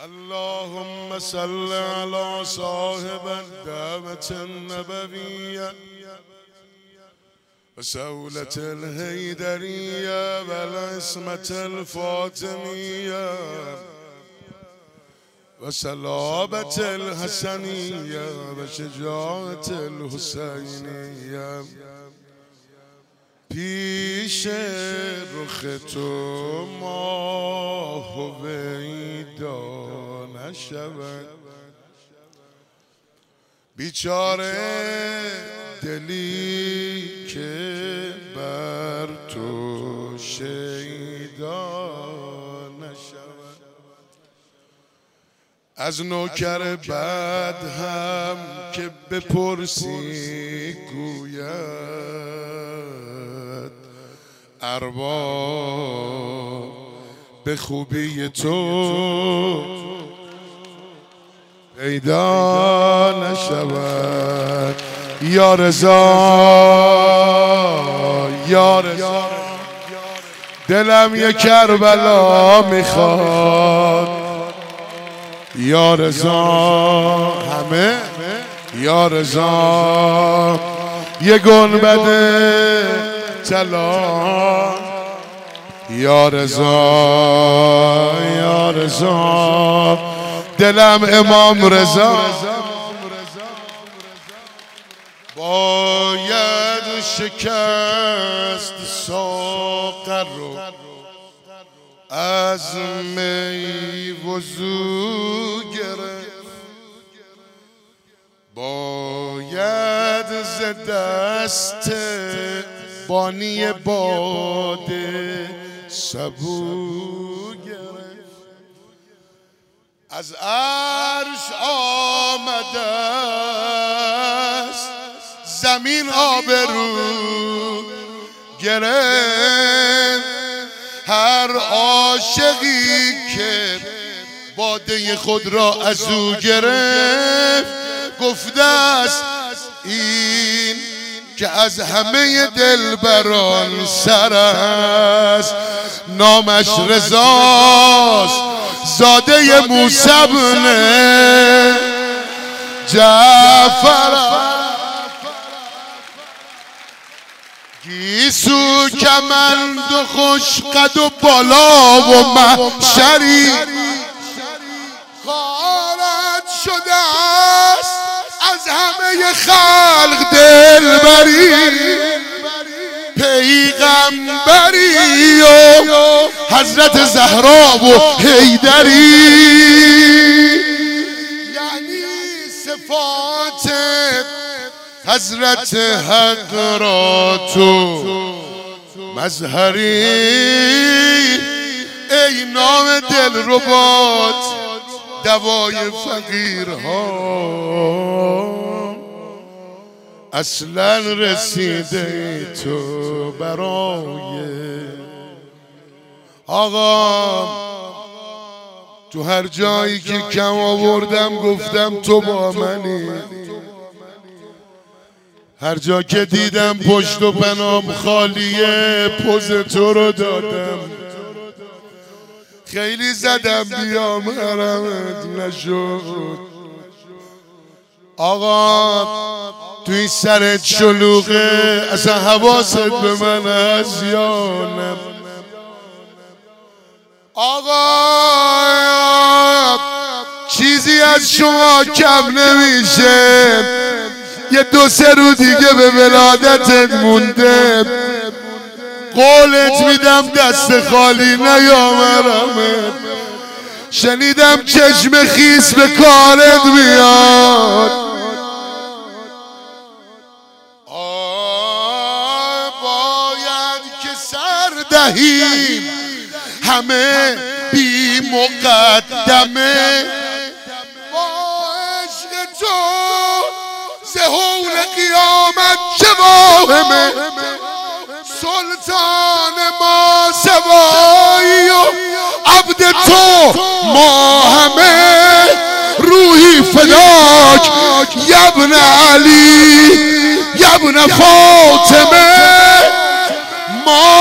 اللهم صل على صاحب الدعوة النبوية وسولة الهيدرية والعصمة الفاطمية وسلابة الحسنية وشجاعة الحسینیه. پیش رخ تو ماه هویدا نشود، بیچاره دلی که بر تو شیدا نشود. از نوکر بد هم که بپرسی گوید ارباب به خوبی تو پیدا نشود. یا رضا یا رضا دلم یک کربلا میخواد. یا رضا همه یا رضا یه گنبد طلا. یا رضا دلم امام رضا. باید شکست ساغر رو از می وضو گرفت، باید ز دست بانی باده سبو گرفت. از عرش آمده است زمین آبرو گرفت. هر عاشقی که باده خود را از او گرفت گفته است این که از همه دلبران سر است. نامش رضاست زاده موسی بن جعفر. گیسو کمند و خوش قد و بالا و محشری غارت شده است از همه خلق دلبری. پیغمبری و حضرت زهرا و حیدری، یعنی صفات حضرت حق را تو مظهری. ای نام دلربات دوای فقیرها، اصلا رسیده تو برای آقا. تو هر جایی که کم آوردم گفتم تو با منی، هر جا که دیدم پشت و پنام خالیه پوز تو رو دادم. خیلی زدم بیام حرمت نشد. آقا تو این سرت شلوغه اصلا حواست به من هست یا نه؟ آقا چیزی از شما کم نمیشه، یه 2-3 روز دیگه به ولادتت مونده. قولت میدم دست خالی نیامرمت. شنیدم چشم خیس به کارت میاد. باید که سر دهیم همه بی مقدمه با عشق تو زهول قیامت چه واهمه. سلطان ما سوایی و عبد تو ما همه. روحی فداک یبن علی یبن فاطمه.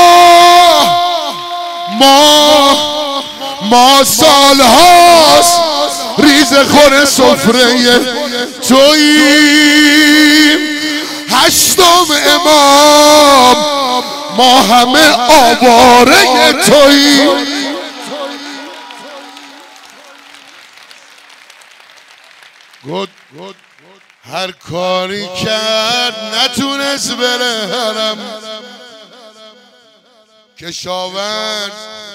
ما سالهاست نخوره سفره توییم. هشتم امام ما همه آواره توییم. هر کاری کرد نتونست بره حرم. کشاورز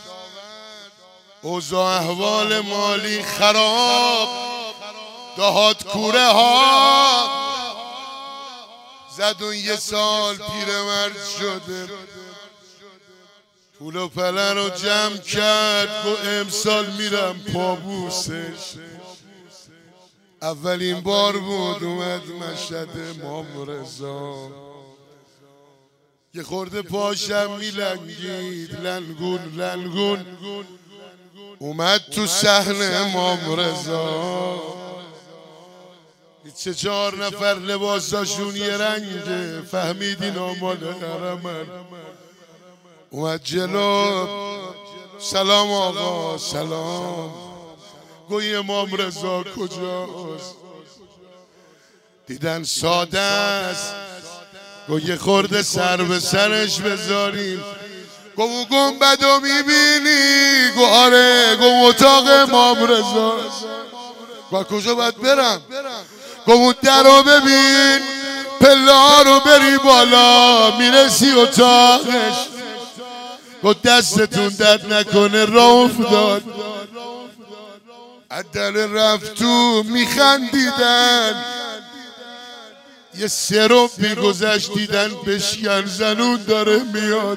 اوضاع احوال مالی خراب، دهات کوره ها زد اون یه سال پیرمرد شده. پول و پله رو جمع کرد گو امسال میرم پابوسش. اولین بار بود اومد مشهد امام رضا، یه خورده پاشم میلنگید لنگون لنگون. اومد تو صحن امام رضا، سه چهار نفر لباساشون یه رنگه، فهمیدین آمال حرمن. اومد جلو، سلام آقا سلام. گوی امام رضا کجاست؟ دیدن ساده است، گو یه خورده سر به سرش بذاریم. گو گنبدو میبینی؟ گو آره. گو اتاق امام رضاست. با کجا باید برم؟ گو اون در رو ببین، پلا رو بری بالا میرسی اتاقش. گو دستتون درد نکنه راه افتاد. عدل رفت تو میخندیدن، یه سرم میگذشت دیدن بشکن زنون داره میاد.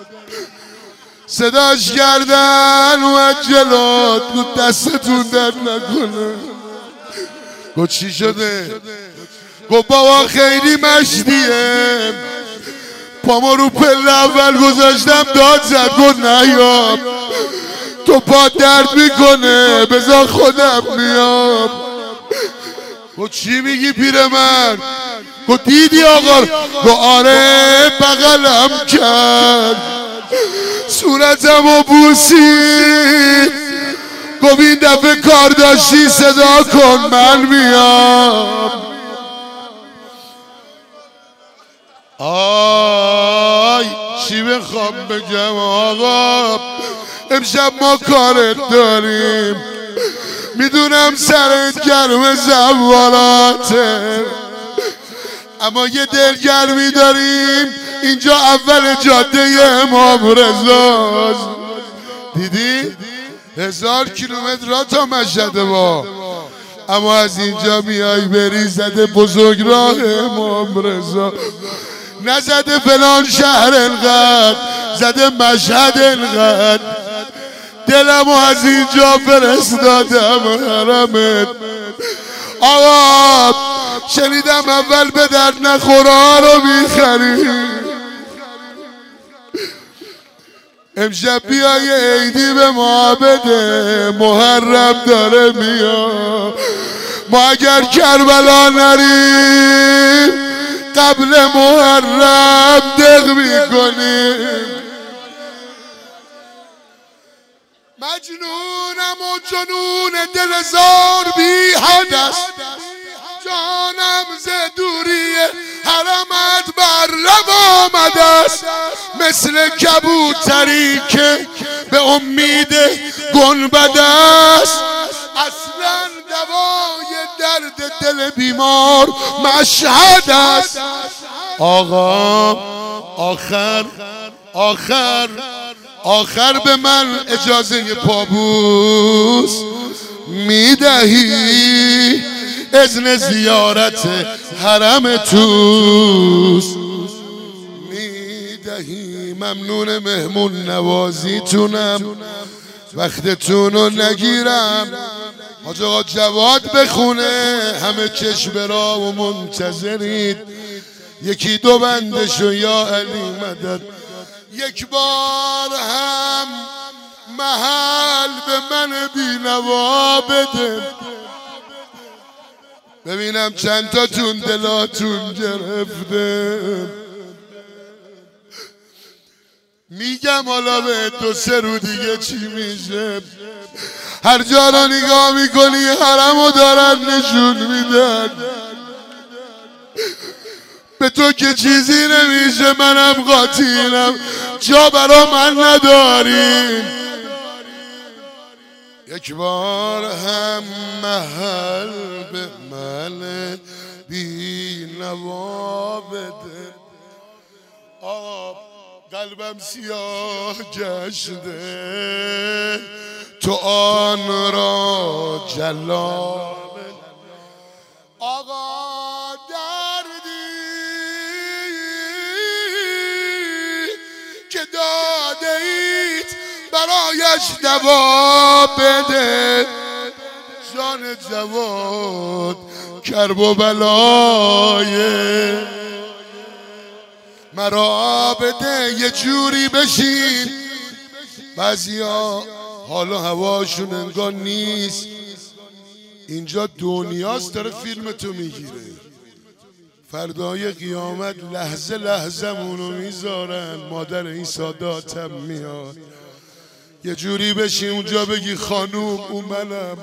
صداش کردن اومد جلوت، گو دستتون درد نکنه. گو چی شده؟ گو بابا خیلی مشتیه، پامو رو پله اول گذاشتم داد زد. گو نیام تو پا درد میکنه بذار خودم میام. گو چی میگی پیرمرد؟ گو دیدی آقا؟ گو آره بغلم کرد صورتمو بوسید. گو این دفعه کار داشتی صدا کن من میام. آی چی بخوام بگم آقا؟ امشب ما کارت داریم، میدونم سرت گرم زوالاته، اما یه دلگرمی داریم اینجا اول جاده امام رضاست. دیدی؟ 1000 کیلومتر راه تا مشهد با، اما از اینجا میای بری زده بزرگ راه امام رضا. نزده فلان شهر انقدر، زده مشهد انقدر. دلمو از اینجا فرستادم حرمت. آقا شنیدم اول به درد نخورا رو میخری، امشب بیای عیدی به ما بده، محرم داره میاد. ما اگر کربلا نریم قبل محرم دق میکنیم. مجنونم و جنون دل زار بی حد است، جانم ز دوری حرمت بر لب آمده است. مثل کبوتری که به امید گنبد است، اصلا دوای درد دل بیمار مشهد است. آقا آخر به من اجازه پابوس میدهی؟ اذن زیارت حرم توست میدهی. ممنون مهمون نوازیتونم، وقتتونو نگیرم. حاج آقا جواد بخونه، همه کشورا و منتظرید. یکی دو بندشو یا علی مدد. یک بار هم محل به من بینوا بده، ببینم چند تاتون دلاتون گرفته. میگم حالا به 2-3 رو دیگه چی میشه. هر جا رو نگاه میکنی حرمو دارن نشون میدن. به تو که چیزی نمیشه، منم قاطینم، جا برا من نداریم. یک بار هم محل به من بی نوا بده. آقا قلبم سیاه گشته، تو آن را جلا. آقا دردی که داده اید برایش دوا بده. جان جواد کرب و بلای مرا بده. یه جوری بشین بعضیا حالا هواشون انگار نیست. اینجا دنیاست داره فیلم تو میگیره. فردای قیامت لحظه لحظه مونو میذارن. مادر این ساداتم میاد. یه جوری بشی اونجا بگی خانوم اون منم.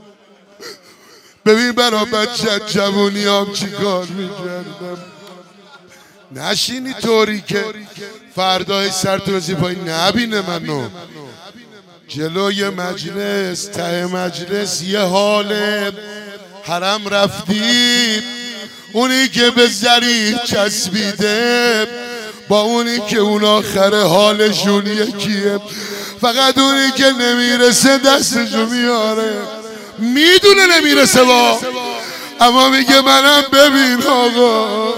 ببین برا بچه جوونیام چی کار میکردم. نشینی طوری که فردای سر تو بزی پایی نبینه منو. جلوی مجلس ته مجلس یه حال حرم رفتی. اونی که به زری چسبیده با اونی که اون آخر حالشون یکیه. فقط اونی که نمیرسه دستشو میاره. میدونه نمیرسه با، اما میگه منم ببین آقا،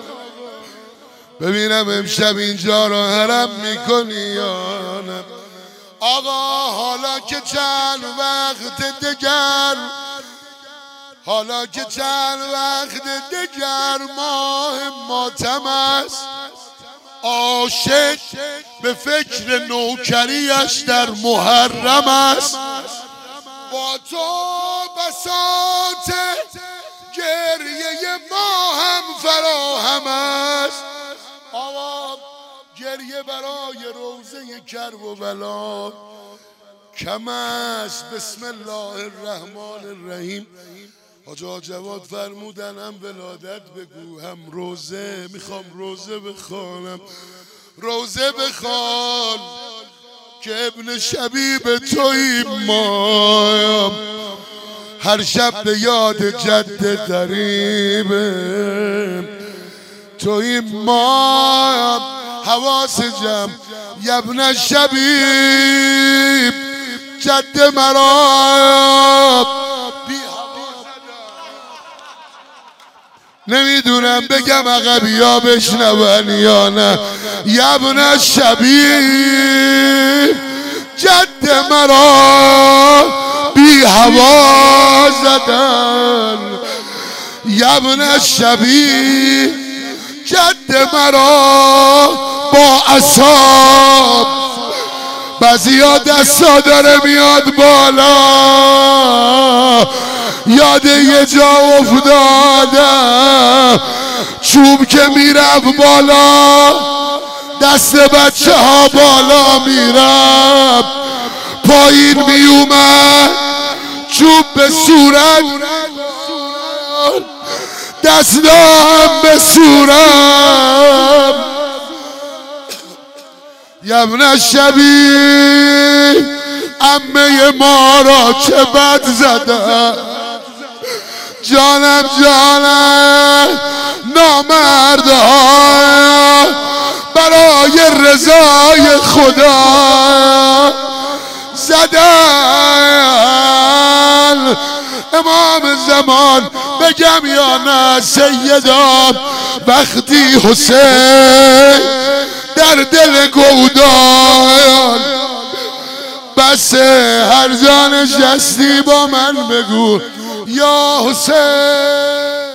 ببینم امشب اینجا رو حرم میکنی یا نه. آقا حالا که چند وقت دگر، حالا که چند وقت دگر ماه ماتم است. عاشق به فکر نوکریش در محرم است. با تو بساط گریه ما هم فراهم است. آقا گریه برای روزه کرب و بلا کم است. بسم الله الرحمن الرحیم. حاج جواد فرمودن هم ولادت بگو هم روزه. میخوام روزه بخوانم. روزه بخوان که ابن شبیب توی ما. هر شب به یاد جد دریبه توی ما. حواس جمع ابن شبیب جد مرا. نمیدونم بگم عقبی ها بشنون یا نه. ابن شبیب جد مرا بی هوا زدن. ابن شبیب جد مرا با عصاب. بعضیا دستا داره میاد بالا. یاد یه جا افتادم چوب که میرفت بالا دست بچه ها بالا میرفت پایین میومد چوب به صورت دستم به صورت. ابن شبیب عمه ما را چه بد زدن. جانم جانم نامردها برای رضای خدا زدن. امام زمان بگم یا نه سیدا وقتی حسین در دل گودان بس هر جا نشستی با من بگو یا حسین.